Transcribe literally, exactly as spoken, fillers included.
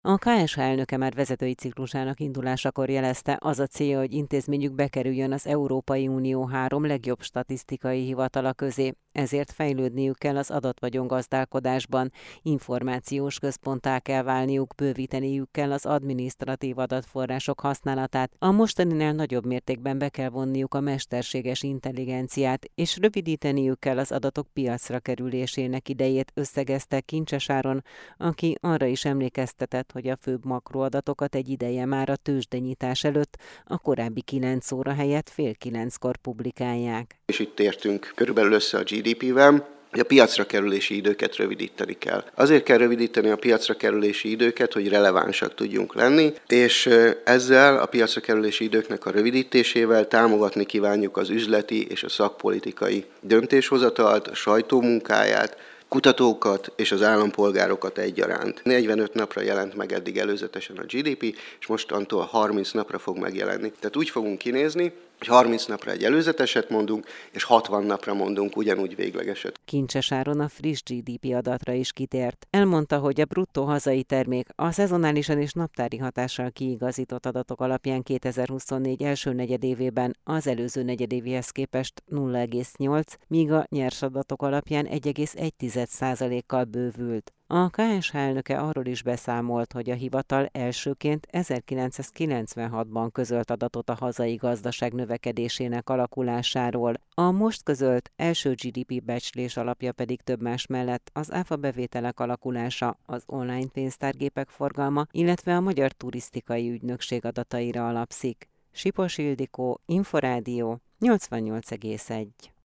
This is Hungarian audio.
A ká es há elnöke már vezetői ciklusának indulásakor jelezte, az a célja, hogy intézményük bekerüljön az Európai Unió három legjobb statisztikai hivatala közé, ezért fejlődniük kell az adatvagyon-gazdálkodásban, információs központtá kell válniuk, bővíteniük kell az adminisztratív adatforrások használatát, a mostaninál nagyobb mértékben be kell vonniuk a mesterséges intelligenciát, és rövidíteniük kell az adatok piacra kerülésének idejét, összegezte Kincses Áron, aki arra is emlékeztetett, hogy a főbb makroadatokat egy ideje már a tőzsdenyitás előtt a korábbi kilenc óra helyett fél kilenckor publikálják. És itt értünk körülbelül össze a gé dé pével, hogy a piacra kerülési időket rövidíteni kell. Azért kell rövidíteni a piacra kerülési időket, hogy relevánsak tudjunk lenni, és ezzel a piacra kerülési időknek a rövidítésével támogatni kívánjuk az üzleti és a szakpolitikai döntéshozatalt, a sajtó munkáját, kutatókat és az állampolgárokat egyaránt. negyvenöt napra jelent meg eddig előzetesen a gé dé pé, és mostantól harminc napra fog megjelenni. Tehát úgy fogunk kinézni, hogy harminc napra egy előzeteset mondunk, és hatvan napra mondunk ugyanúgy véglegeset. Kincses Áron a friss gé dé pé adatra is kitért. Elmondta, hogy a bruttó hazai termék a szezonálisan és naptári hatással kiigazított adatok alapján kétezer-huszonnégy első negyedévében az előző negyedévéhez képest nulla egész nyolc, míg a nyers adatok alapján egy egész egy százalékkal bővült. A ká es há elnöke arról is beszámolt, hogy a hivatal elsőként ezerkilencszázkilencvenhatban közölt adatot a hazai gazdaság növekedésének alakulásáról. A most közölt első gé dé pé becslés alapja pedig több más mellett az áfa bevételek alakulása, az online pénztárgépek forgalma, illetve a Magyar Turisztikai Ügynökség adataira alapszik. Sipos Ildikó, Inforádió, nyolcvannyolc egész egy.